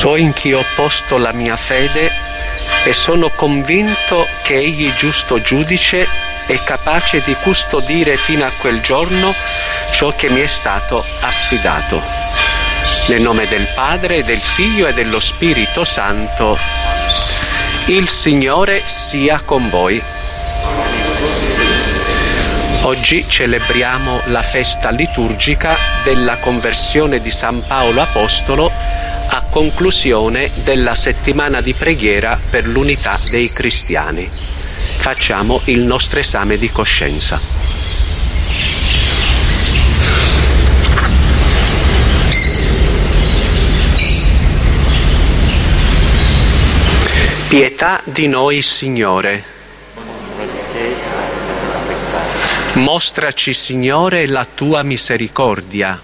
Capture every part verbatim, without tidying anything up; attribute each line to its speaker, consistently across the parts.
Speaker 1: So in chi ho posto la mia fede e sono convinto che Egli, giusto giudice, è capace di custodire fino a quel giorno ciò che mi è stato affidato. Nel nome del Padre, del Figlio e dello Spirito Santo. Il Signore sia con voi. Oggi celebriamo la festa liturgica della conversione di San Paolo Apostolo a conclusione della settimana di preghiera per l'unità dei cristiani. Facciamo il nostro esame di coscienza. Pietà di noi, Signore. Mostraci, Signore, la tua misericordia.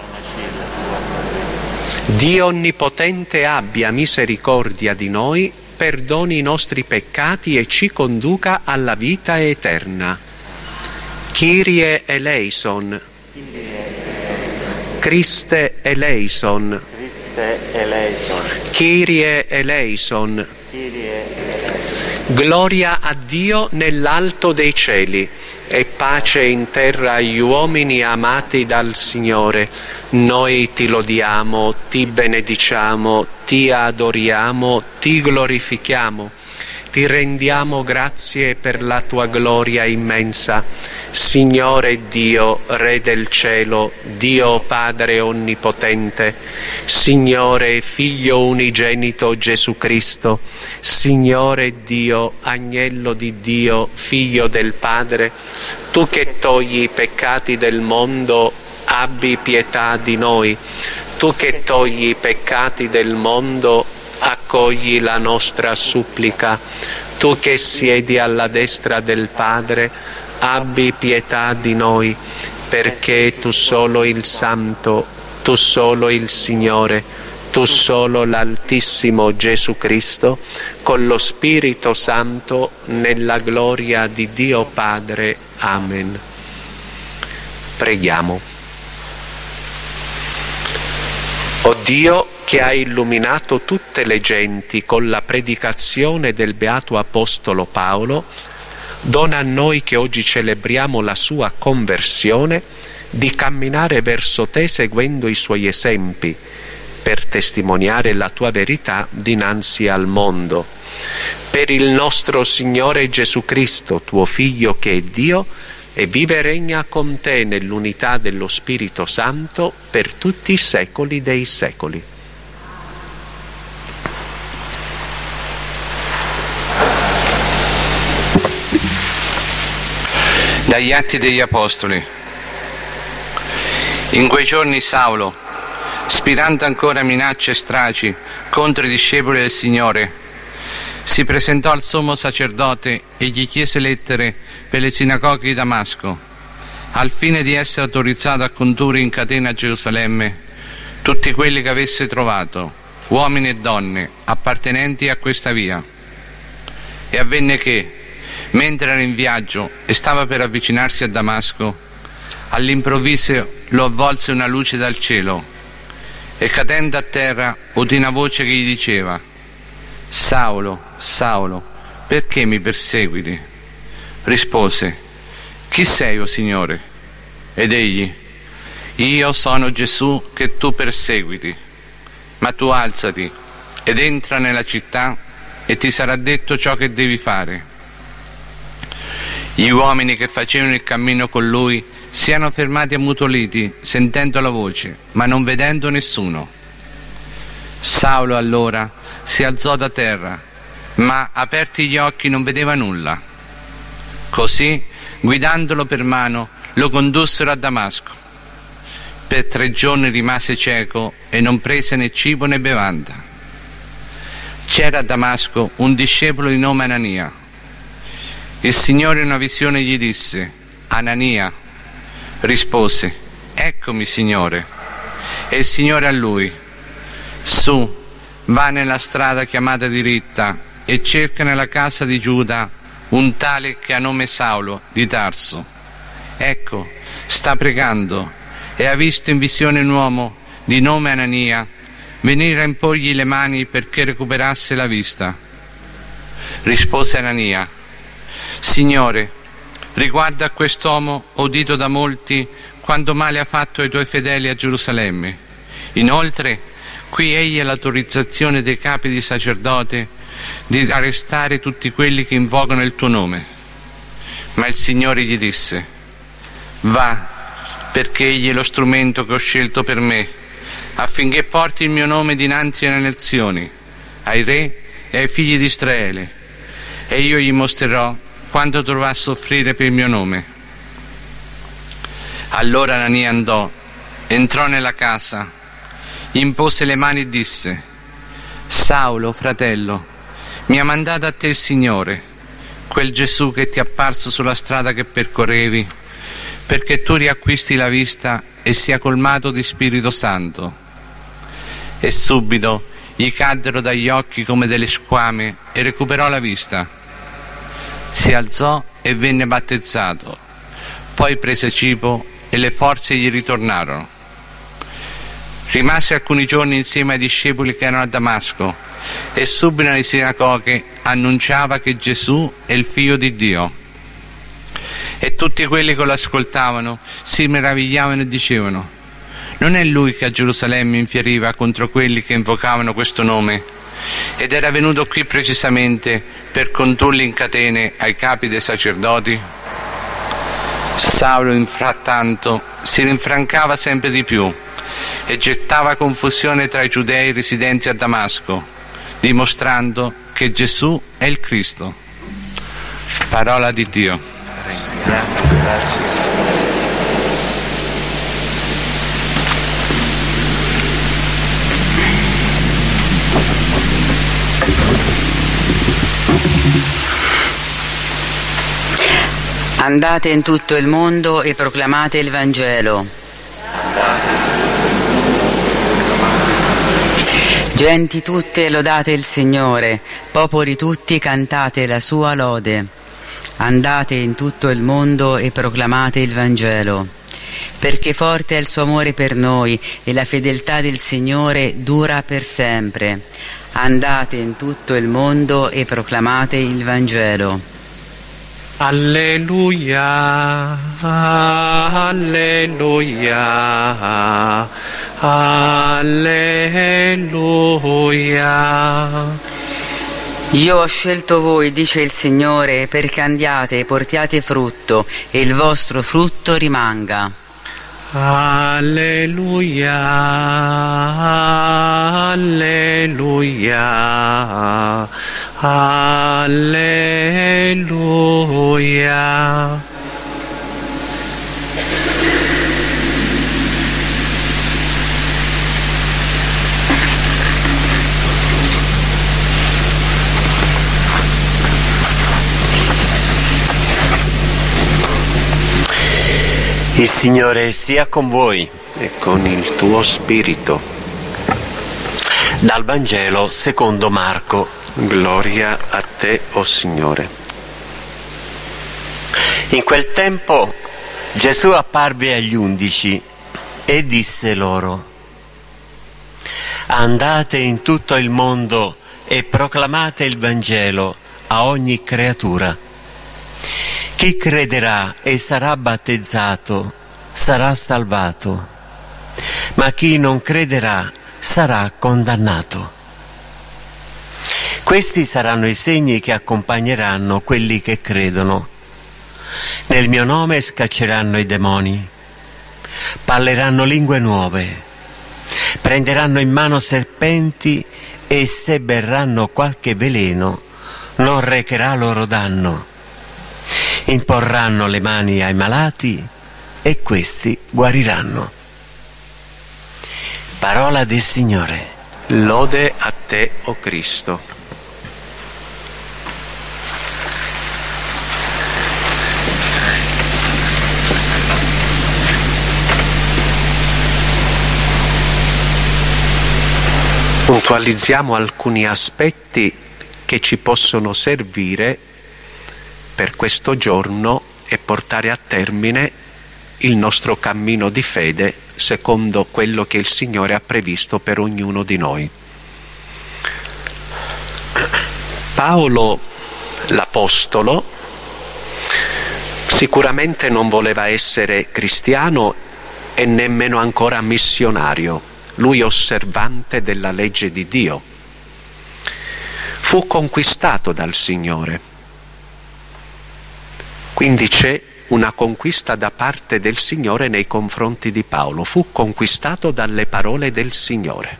Speaker 1: Dio Onnipotente abbia misericordia di noi, perdoni i nostri peccati e ci conduca alla vita eterna. Kyrie eleison. Christe eleison. Kyrie eleison. Gloria a Dio nell'alto dei cieli e pace in terra agli uomini amati dal Signore. Noi ti lodiamo, ti benediciamo, ti adoriamo, ti glorifichiamo. Ti rendiamo grazie per la tua gloria immensa. Signore Dio, Re del cielo, Dio Padre Onnipotente, Signore Figlio unigenito Gesù Cristo, Signore Dio, Agnello di Dio, Figlio del Padre, tu che togli i peccati del mondo, abbi pietà di noi. Tu che togli i peccati del mondo, accogli la nostra supplica. Tu che siedi alla destra del Padre, abbi pietà di noi, perché tu solo il Santo, tu solo il Signore, tu solo l'Altissimo Gesù Cristo, con lo Spirito Santo, nella gloria di Dio Padre. Amen. Preghiamo. O Dio, che ha illuminato tutte le genti con la predicazione del Beato Apostolo Paolo, dona a noi che oggi celebriamo la sua conversione di camminare verso te seguendo i suoi esempi, per testimoniare la tua verità dinanzi al mondo. Per il nostro Signore Gesù Cristo, tuo Figlio che è Dio, e vive e regna con te nell'unità dello Spirito Santo per tutti i secoli dei secoli.
Speaker 2: Dagli Atti degli Apostoli. In quei giorni Saulo, spirando ancora minacce e stragi contro i discepoli del Signore, si presentò al sommo sacerdote e gli chiese lettere per le sinagoghe di Damasco, al fine di essere autorizzato a condurre in catena a Gerusalemme tutti quelli che avesse trovato, uomini e donne, appartenenti a questa via. E avvenne che, mentre era in viaggio e stava per avvicinarsi a Damasco, all'improvviso lo avvolse una luce dal cielo e, cadendo a terra, udì una voce che gli diceva: Saulo, Saulo, perché mi perseguiti? Rispose: chi sei, o Signore? Ed egli: io sono Gesù che tu perseguiti. Ma tu alzati ed entra nella città e ti sarà detto ciò che devi fare. Gli uomini che facevano il cammino con lui si erano fermati ammutoliti, sentendo la voce, ma non vedendo nessuno. Saulo allora si alzò da terra, ma aperti gli occhi non vedeva nulla. Così, guidandolo per mano, lo condussero a Damasco. Per tre giorni rimase cieco e non prese né cibo né bevanda. C'era a Damasco un discepolo di nome Anania. Il Signore in una visione gli disse: Anania. Rispose: eccomi, Signore. E il Signore a lui: su, va nella strada chiamata diritta e cerca nella casa di Giuda un tale che ha nome Saulo di Tarso. Ecco, sta pregando e ha visto in visione un uomo di nome Anania venire a imporgli le mani perché recuperasse la vista. Rispose Anania: Signore, riguardo a quest'uomo ho udito da molti quanto male ha fatto ai tuoi fedeli a Gerusalemme. Inoltre, qui egli ha l'autorizzazione dei capi di sacerdote di arrestare tutti quelli che invocano il tuo nome. Ma il Signore gli disse: va, perché egli è lo strumento che ho scelto per me, affinché porti il mio nome dinanzi alle nazioni, ai re e ai figli di Israele, e io gli mostrerò quanto dovrà soffrire per il mio nome. Allora Anania andò, entrò nella casa, gli impose le mani e disse: Saulo, fratello, mi ha mandato a te il Signore, quel Gesù che ti è apparso sulla strada che percorrevi, perché tu riacquisti la vista e sia colmato di Spirito Santo. E subito gli caddero dagli occhi come delle squame e recuperò la vista. Si alzò e venne battezzato, poi prese cibo e le forze gli ritornarono. Rimase alcuni giorni insieme ai discepoli che erano a Damasco e subito nelle sinagoghe annunciava che Gesù è il Figlio di Dio. E tutti quelli che lo ascoltavano si meravigliavano e dicevano: non è lui che a Gerusalemme infieriva contro quelli che invocavano questo nome ed era venuto qui precisamente per condurli in catene ai capi dei sacerdoti? Saulo, infrattanto, si rinfrancava sempre di più e gettava confusione tra i giudei residenti a Damasco, dimostrando che Gesù è il Cristo. Parola di Dio.
Speaker 1: Grazie.
Speaker 3: Andate in tutto il mondo e proclamate il Vangelo. Genti tutte, lodate il Signore, popoli tutti, cantate la sua lode. Andate in tutto il mondo e proclamate il Vangelo, perché forte è il suo amore per noi e la fedeltà del Signore dura per sempre. Andate in tutto il mondo e proclamate il Vangelo.
Speaker 1: Alleluia, alleluia, alleluia.
Speaker 3: Io ho scelto voi, dice il Signore, perché andiate e portiate frutto e il vostro frutto rimanga.
Speaker 1: Alleluia, alleluia, alleluia.
Speaker 4: Il Signore sia con voi
Speaker 1: E con il tuo spirito.
Speaker 4: Dal Vangelo secondo Marco.
Speaker 1: Gloria a te, o Signore.
Speaker 4: In quel tempo Gesù apparve agli undici e disse loro: andate in tutto il mondo e proclamate il Vangelo a ogni creatura. Chi crederà e sarà battezzato sarà salvato, ma chi non crederà sarà condannato. Questi saranno i segni che accompagneranno quelli che credono. Nel mio nome scacceranno i demoni, parleranno lingue nuove, prenderanno in mano serpenti e se berranno qualche veleno non recherà loro danno. Imporranno le mani ai malati e questi guariranno. Parola del Signore.
Speaker 1: Lode a te, o Cristo. Puntualizziamo alcuni aspetti che ci possono servire per questo giorno e portare a termine il nostro cammino di fede secondo quello che il Signore ha previsto per ognuno di noi. Paolo l'Apostolo sicuramente non voleva essere cristiano e nemmeno ancora missionario, lui osservante della legge di Dio. Fu conquistato dal Signore. Quindi c'è una conquista da parte del Signore nei confronti di Paolo. Fu conquistato dalle parole del Signore.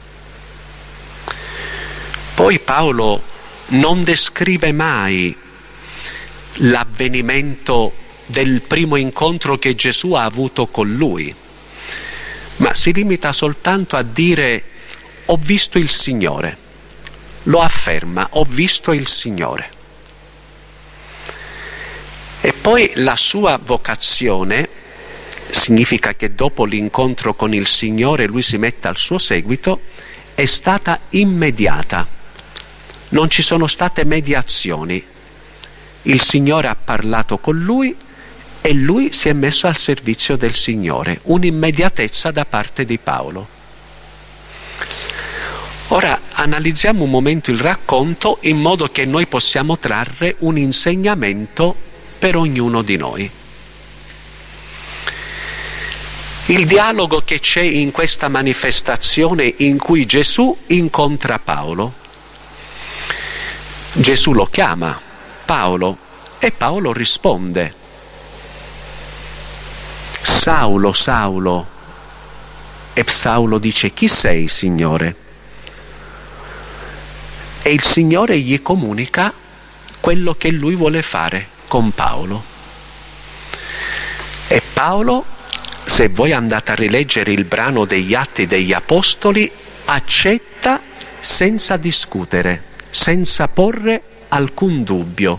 Speaker 1: Poi Paolo non descrive mai l'avvenimento del primo incontro che Gesù ha avuto con lui, ma si limita soltanto a dire: ho visto il Signore. Lo afferma: ho visto il Signore. E poi la sua vocazione significa che dopo l'incontro con il Signore lui si mette al suo seguito, è stata immediata. Non ci sono state mediazioni. Il Signore ha parlato con lui e lui si è messo al servizio del Signore. Un'immediatezza da parte di Paolo. Ora analizziamo un momento il racconto in modo che noi possiamo trarre un insegnamento per ognuno di noi. Il dialogo che c'è in questa manifestazione in cui Gesù incontra Paolo. Gesù lo chiama Paolo e Paolo risponde: Saulo, Saulo. E Saulo dice: chi sei, Signore? E il Signore gli comunica quello che lui vuole fare con Paolo. E Paolo, se voi andate a rileggere il brano degli Atti degli Apostoli, accetta senza discutere, senza porre alcun dubbio.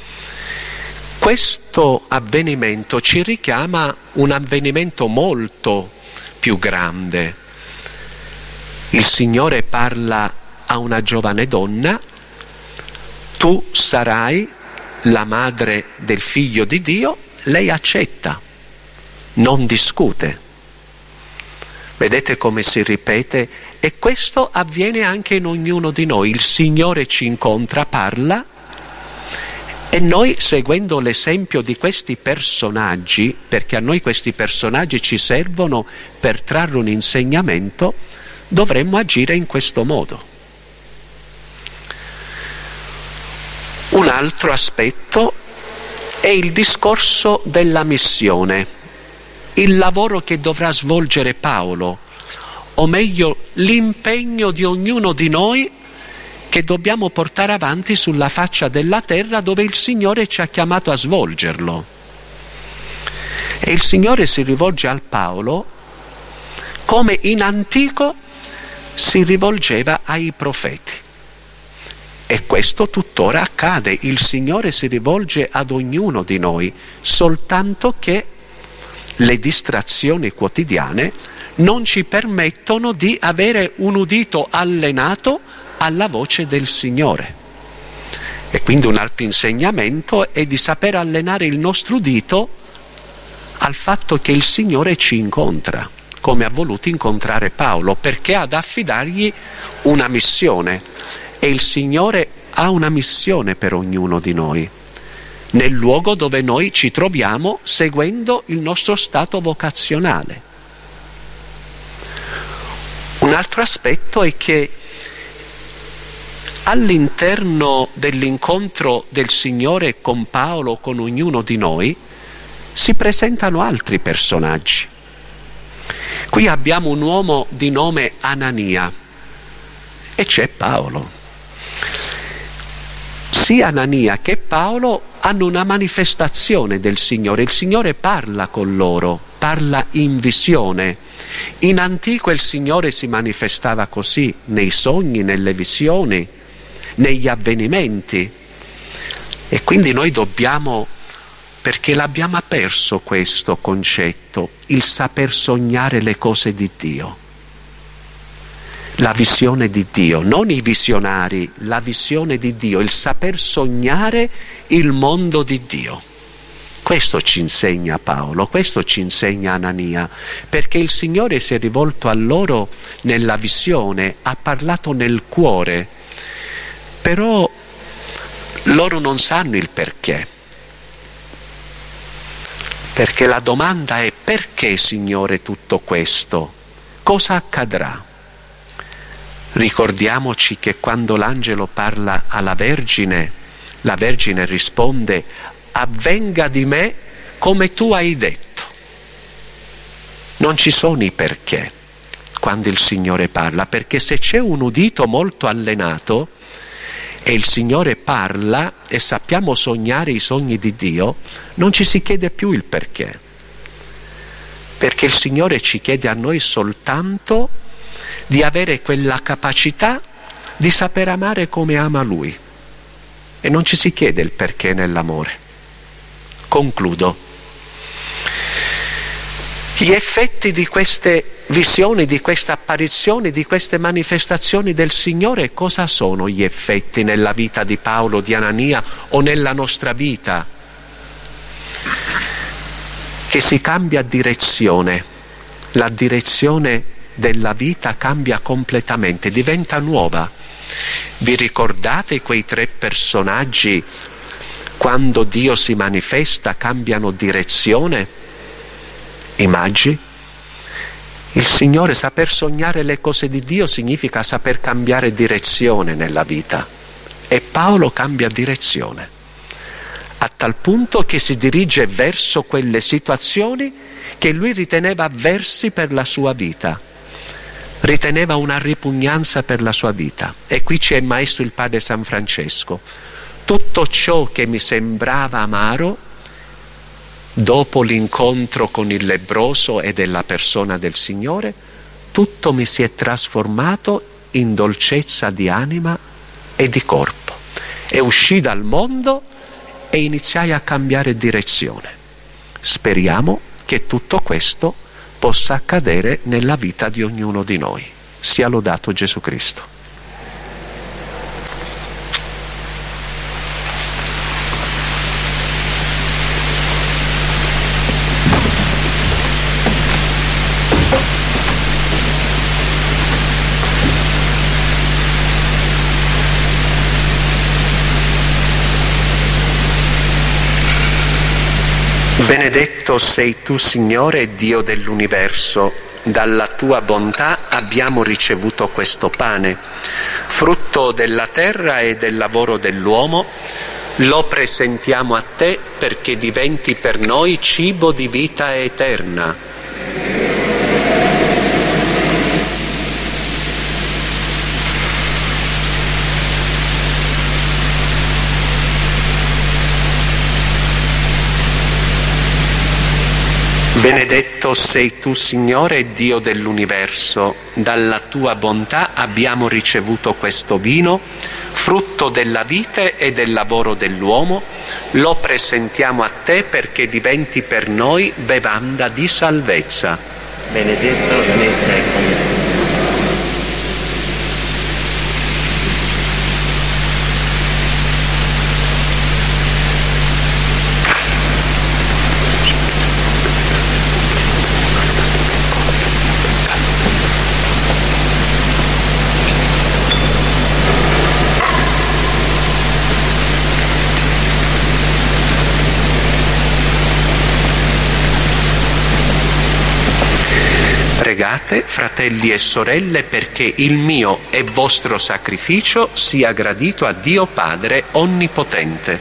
Speaker 1: Questo avvenimento ci richiama un avvenimento molto più grande. Il Signore parla a una giovane donna: tu sarai la madre del figlio di Dio. Lei accetta, non discute. Vedete come si ripete? E questo avviene anche in ognuno di noi. Il Signore ci incontra, parla, e noi, seguendo l'esempio di questi personaggi, perché a noi questi personaggi ci servono per trarre un insegnamento, dovremmo agire in questo modo. Un altro aspetto è il discorso della missione, il lavoro che dovrà svolgere Paolo, o meglio l'impegno di ognuno di noi che dobbiamo portare avanti sulla faccia della terra dove il Signore ci ha chiamato a svolgerlo. E il Signore si rivolge al Paolo come in antico si rivolgeva ai profeti. E questo tuttora accade. Il Signore si rivolge ad ognuno di noi, soltanto che le distrazioni quotidiane non ci permettono di avere un udito allenato alla voce del Signore. E quindi un altro insegnamento è di saper allenare il nostro udito al fatto che il Signore ci incontra, come ha voluto incontrare Paolo, perché ha da affidargli una missione. E il Signore ha una missione per ognuno di noi, nel luogo dove noi ci troviamo, seguendo il nostro stato vocazionale. Un altro aspetto è che all'interno dell'incontro del Signore con Paolo, con ognuno di noi, si presentano altri personaggi. Qui abbiamo un uomo di nome Anania e c'è Paolo. Sia Anania che Paolo hanno una manifestazione del Signore. Il Signore parla con loro, parla in visione. In antico il Signore si manifestava così, nei sogni, nelle visioni, negli avvenimenti. E quindi noi dobbiamo, perché l'abbiamo perso questo concetto, il saper sognare le cose di Dio. La visione di Dio, non i visionari, la visione di Dio, il saper sognare il mondo di Dio. Questo ci insegna Paolo, questo ci insegna Anania, perché il Signore si è rivolto a loro nella visione, ha parlato nel cuore, però loro non sanno il perché. Perché la domanda è: perché, Signore, tutto questo? Cosa accadrà? Ricordiamoci che quando l'angelo parla alla Vergine, la Vergine risponde: avvenga di me come tu hai detto. Non ci sono i perché quando il Signore parla, perché se c'è un udito molto allenato e il Signore parla e sappiamo sognare i sogni di Dio, non ci si chiede più il perché, perché il Signore ci chiede a noi soltanto di avere quella capacità di saper amare come ama Lui, e non ci si chiede il perché nell'amore. Concludo. Gli effetti di queste visioni, di queste apparizioni, di queste manifestazioni del Signore, cosa sono gli effetti nella vita di Paolo, di Anania o nella nostra vita? Che si cambia direzione, la direzione della vita cambia completamente, diventa nuova. Vi ricordate quei tre personaggi? Quando Dio si manifesta cambiano direzione? I magi? Il Signore, saper sognare le cose di Dio significa saper cambiare direzione nella vita, e Paolo cambia direzione a tal punto che si dirige verso quelle situazioni che lui riteneva avversi per la sua vita, riteneva una ripugnanza per la sua vita. E qui c'è il maestro, il padre San Francesco: tutto ciò che mi sembrava amaro, dopo l'incontro con il lebbroso e della persona del Signore, tutto mi si è trasformato in dolcezza di anima e di corpo. E uscì dal mondo e iniziai a cambiare direzione. Speriamo che tutto questo possa accadere nella vita di ognuno di noi. Sia lodato Gesù Cristo. Benedetto sei tu, Signore, Dio dell'universo. Dalla tua bontà abbiamo ricevuto questo pane, frutto della terra e del lavoro dell'uomo. Lo presentiamo a te perché diventi per noi cibo di vita eterna. Benedetto sei tu, Signore, Dio dell'universo. Dalla tua bontà abbiamo ricevuto questo vino, frutto della vite e del lavoro dell'uomo. Lo presentiamo a te perché diventi per noi bevanda di salvezza.
Speaker 4: Benedetto nei secoli.
Speaker 1: Pregate, fratelli e sorelle, perché il mio e vostro sacrificio sia gradito a Dio Padre Onnipotente.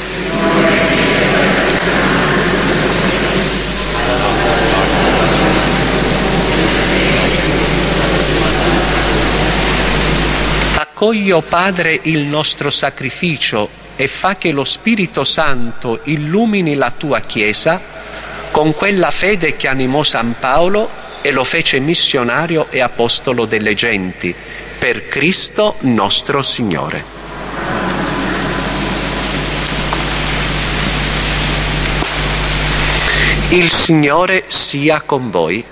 Speaker 1: Accogli, o Padre, il nostro sacrificio e fa che lo Spirito Santo illumini la tua Chiesa con quella fede che animò San Paolo e lo fece missionario e apostolo delle genti, per Cristo nostro Signore. Il Signore sia con voi.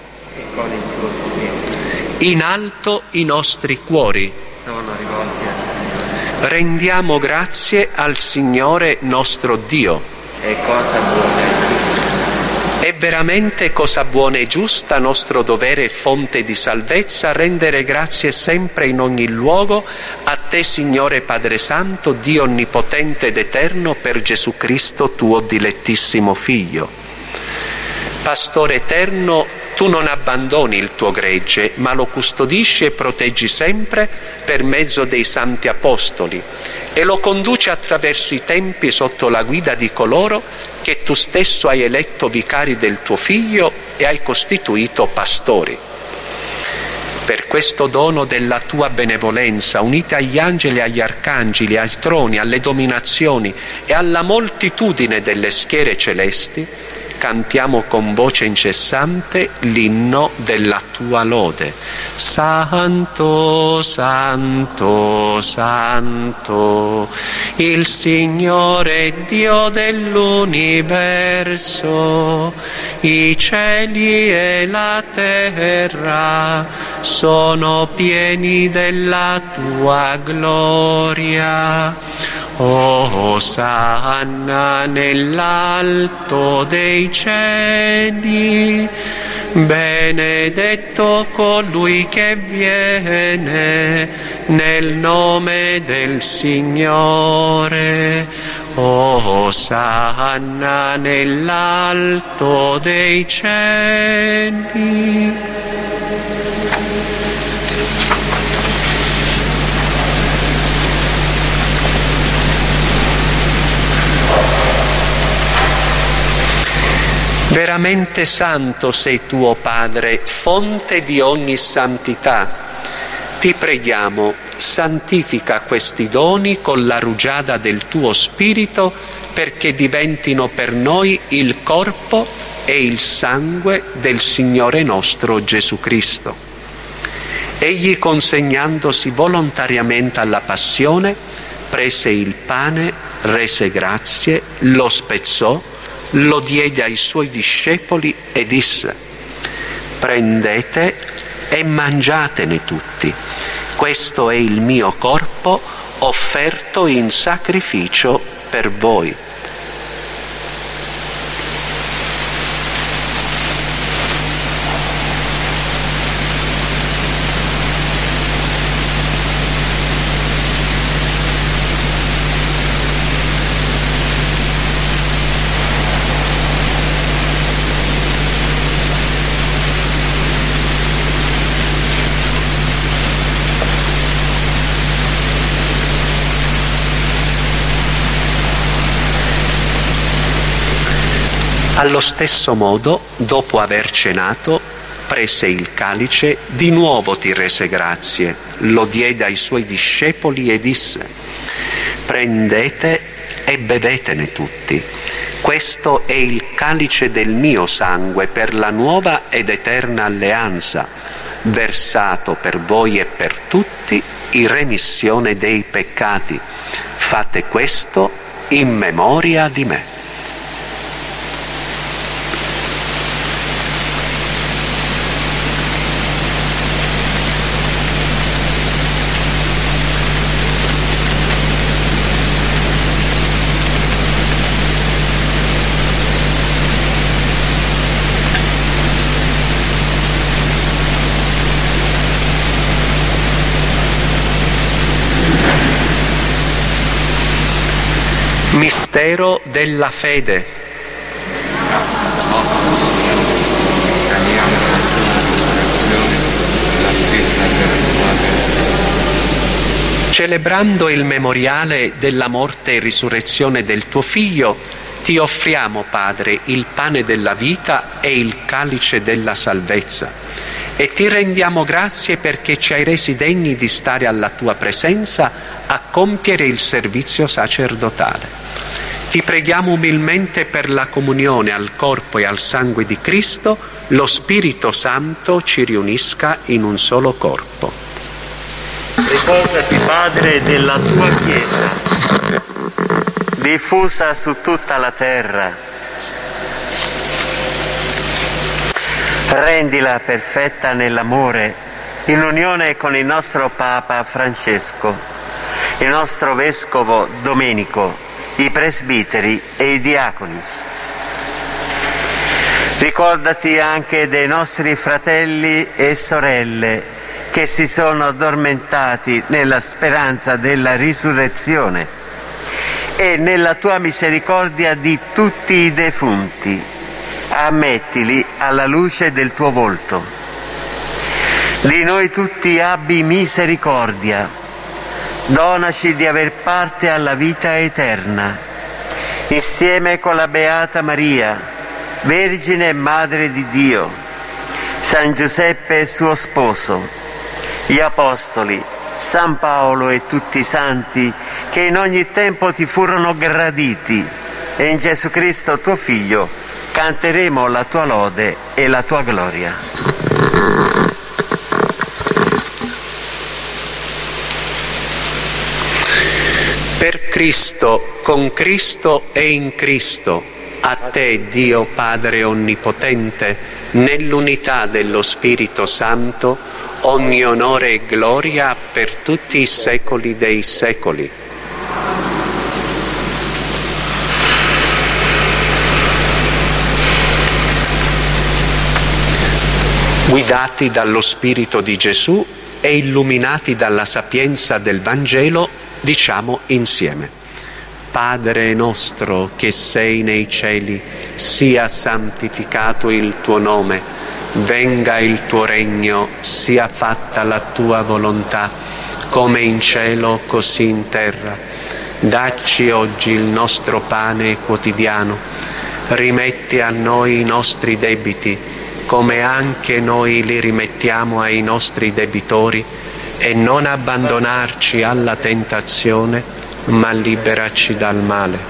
Speaker 1: In alto i nostri cuori. Rendiamo grazie al Signore nostro Dio. È cosa buona e giusta. È veramente cosa buona e giusta, nostro dovere e fonte di salvezza, rendere grazie sempre in ogni luogo a te, Signore Padre Santo, Dio onnipotente ed eterno, per Gesù Cristo, tuo dilettissimo Figlio. Pastore eterno, tu non abbandoni il tuo gregge, ma lo custodisci e proteggi sempre per mezzo dei santi apostoli e lo conduci attraverso i tempi sotto la guida di coloro che tu stesso hai eletto vicari del tuo Figlio e hai costituito pastori. Per questo dono della tua benevolenza, unite agli angeli, agli arcangeli, ai troni, alle dominazioni e alla moltitudine delle schiere celesti, cantiamo con voce incessante l'inno della tua lode. Santo, santo, santo, il Signore Dio dell'universo, i cieli e la terra sono pieni della tua gloria. Osanna nell'alto dei cieli, benedetto colui che viene nel nome del Signore. Osanna nell'alto dei cieli. Veramente santo sei tu, o Padre, fonte di ogni santità. Ti preghiamo, santifica questi doni con la rugiada del tuo Spirito, perché diventino per noi il corpo e il sangue del Signore nostro Gesù Cristo. Egli, consegnandosi volontariamente alla passione, prese il pane, rese grazie, lo spezzò, lo diede ai suoi discepoli e disse: prendete e mangiatene tutti, questo è il mio corpo offerto in sacrificio per voi. Allo stesso modo, dopo aver cenato, prese il calice, di nuovo ti rese grazie, lo diede ai suoi discepoli e disse: prendete e bevetene tutti, questo è il calice del mio sangue per la nuova ed eterna alleanza, versato per voi e per tutti in remissione dei peccati. Fate questo in memoria di me. Mistero della fede. Celebrando il memoriale della morte e risurrezione del tuo Figlio, ti offriamo, Padre, il pane della vita e il calice della salvezza, e ti rendiamo grazie perché ci hai resi degni di stare alla tua presenza a compiere il servizio sacerdotale. Ti preghiamo umilmente per la comunione al corpo e al sangue di Cristo, lo Spirito Santo ci riunisca in un solo corpo.
Speaker 4: Ricordati, Padre, della tua Chiesa, diffusa su tutta la terra. Rendila perfetta nell'amore, in unione con il nostro Papa Francesco, il nostro Vescovo Domenico, i presbiteri e i diaconi. Ricordati anche dei nostri fratelli e sorelle che si sono addormentati nella speranza della risurrezione e nella tua misericordia di tutti i defunti. Ammettili alla luce del tuo volto. Di noi tutti abbi misericordia. Donaci di aver parte alla vita eterna, insieme con la Beata Maria, Vergine e Madre di Dio, San Giuseppe suo sposo, gli Apostoli, San Paolo e tutti i santi che in ogni tempo ti furono graditi, e in Gesù Cristo tuo Figlio canteremo la tua lode e la tua gloria.
Speaker 1: Per Cristo, con Cristo e in Cristo, a te, Dio Padre Onnipotente, nell'unità dello Spirito Santo, ogni onore e gloria per tutti i secoli dei secoli. Guidati dallo Spirito di Gesù e illuminati dalla sapienza del Vangelo, diciamo insieme: Padre nostro che sei nei cieli, sia santificato il tuo nome, venga il tuo regno, sia fatta la tua volontà, come in cielo così in terra. Dacci oggi il nostro pane quotidiano, rimetti a noi i nostri debiti, come anche noi li rimettiamo ai nostri debitori, e non abbandonarci alla tentazione, ma liberaci dal male.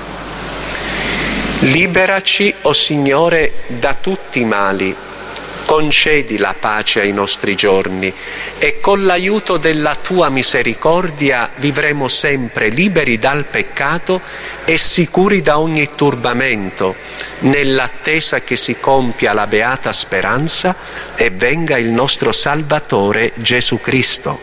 Speaker 1: Liberaci, o Signore, da tutti i mali, concedi la pace ai nostri giorni e con l'aiuto della tua misericordia vivremo sempre liberi dal peccato e sicuri da ogni turbamento, nell'attesa che si compia la beata speranza e venga il nostro Salvatore Gesù Cristo.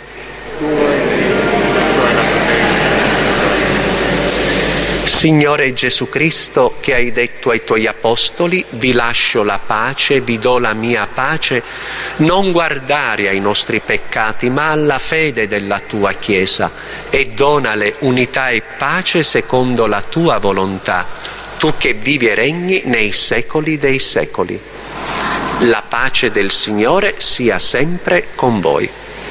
Speaker 1: Signore Gesù Cristo, che hai detto ai tuoi apostoli: vi lascio la pace, vi do la mia pace, non guardare ai nostri peccati ma alla fede della tua Chiesa, e donale unità e pace secondo la tua volontà, tu che vivi e regni nei secoli dei secoli. La pace del Signore sia sempre con voi.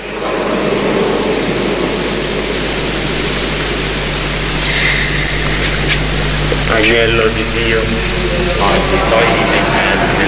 Speaker 4: Agnello di Dio, oggi togli i peccati.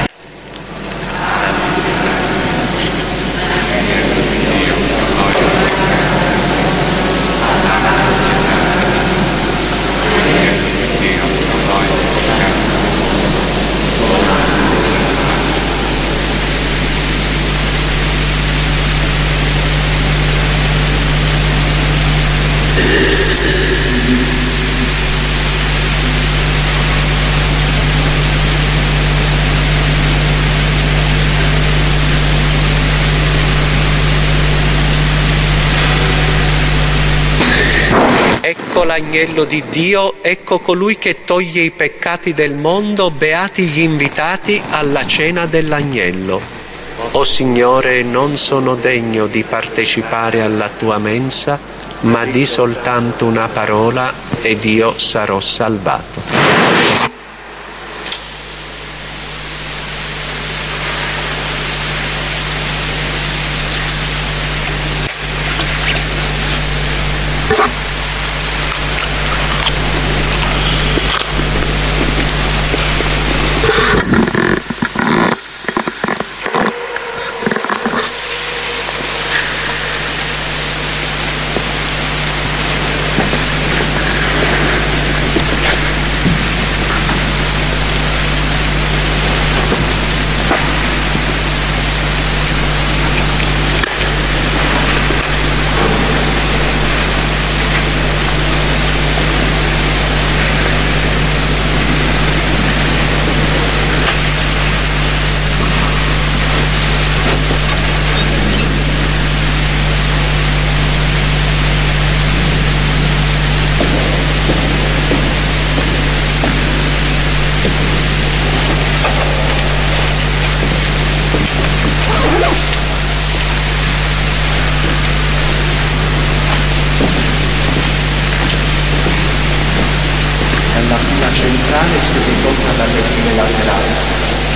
Speaker 1: Ecco l'agnello di Dio, ecco colui che toglie i peccati del mondo, beati gli invitati alla cena dell'agnello. O Signore, non sono degno di partecipare alla tua mensa, ma di soltanto una parola ed io sarò salvato. centrale si ritorna dalle file laterali.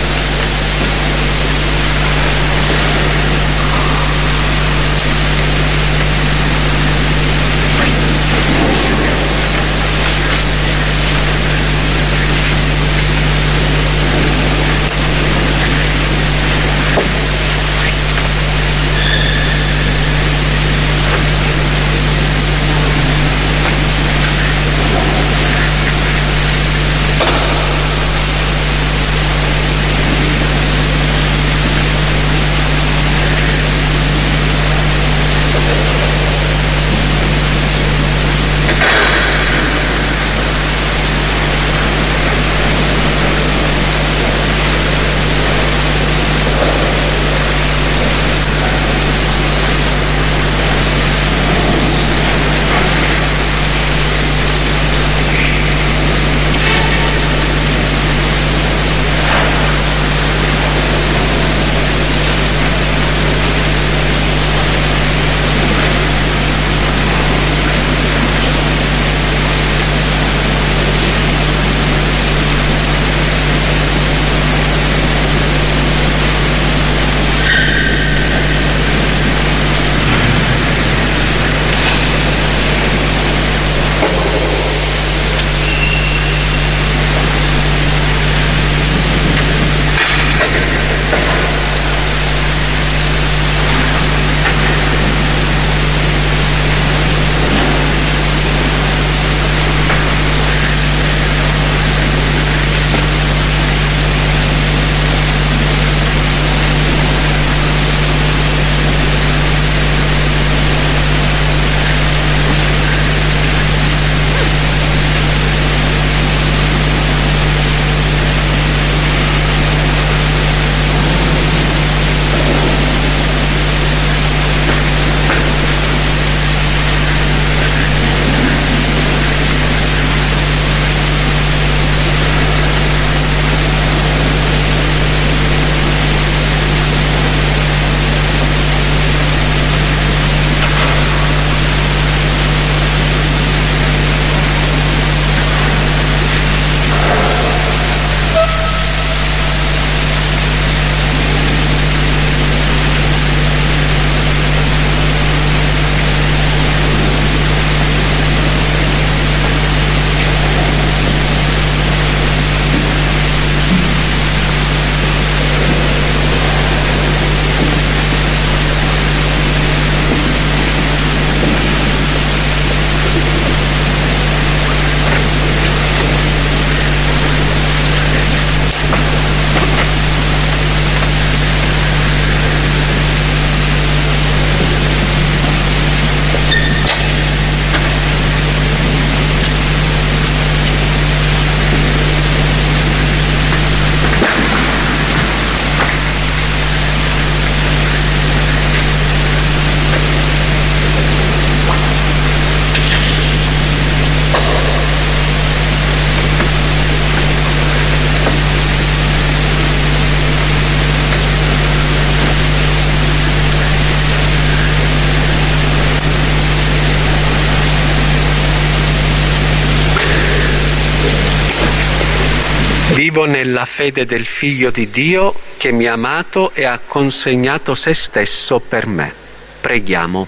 Speaker 1: Vivo nella fede del Figlio di Dio che mi ha amato e ha consegnato se stesso per me. Preghiamo.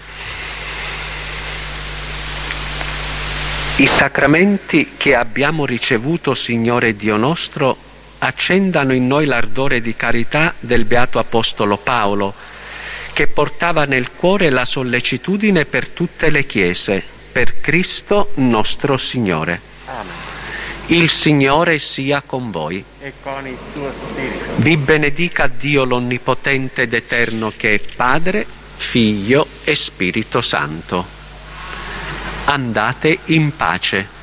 Speaker 1: I sacramenti che abbiamo ricevuto, Signore Dio nostro, accendano in noi l'ardore di carità del Beato Apostolo Paolo, che portava nel cuore la sollecitudine per tutte le chiese, per Cristo nostro Signore.
Speaker 4: Amen.
Speaker 1: Il Signore sia con voi.
Speaker 4: E con il tuo spirito.
Speaker 1: Vi benedica Dio l'Onnipotente ed Eterno, che è Padre, Figlio e Spirito Santo. Andate in pace.